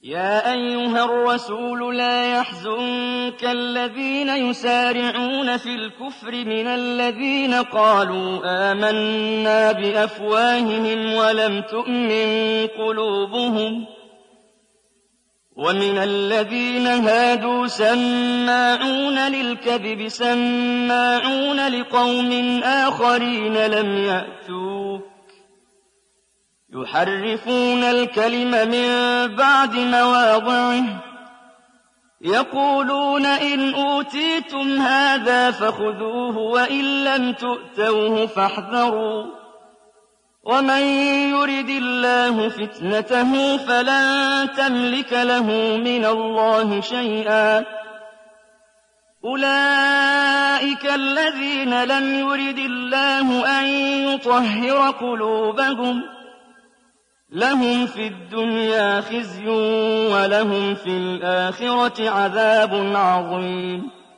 يا أيها الرسول لا يحزنك الذين يسارعون في الكفر من الذين قالوا آمنا بأفواههم ولم تؤمن قلوبهم ومن الذين هادوا سماعون للكذب سماعون لقوم آخرين لم يأتوك يحرفون الكلم من بعد مواضعه يقولون إن أوتيتم هذا فخذوه وإن لم تؤتوه فاحذروا ومن يرد الله فتنته فلن تملك له من الله شيئا أولئك الذين لم يرد الله أن يطهر قلوبهم لهم في الدنيا خزي ولهم في الآخرة عذاب عظيم